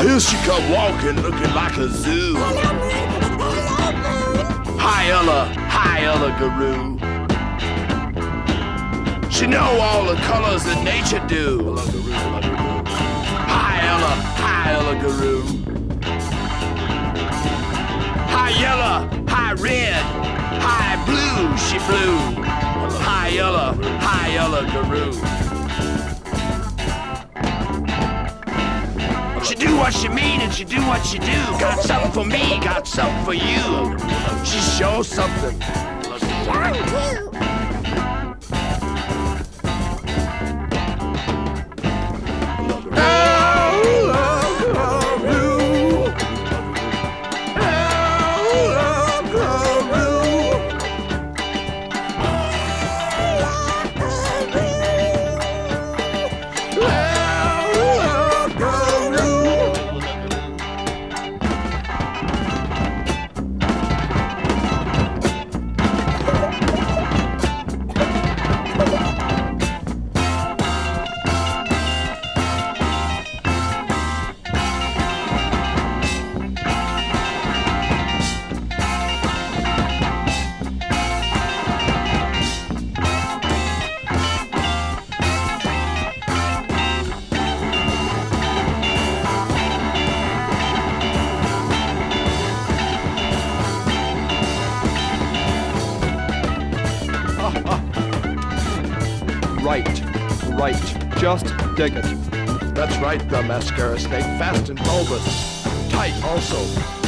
here she come walking, looking like a zoo. Hi Ella Guru. She know all the colors that nature do. Hi Ella Guru. Hi yellow, hi red, hi blue, she blue. Hi Ella Guru. She do what she mean and she do what she do. Got something for me, got something for you. She shows something. Strong too. Right, just dig it. That's right, the mascara snake, fast and bulbous, tight also.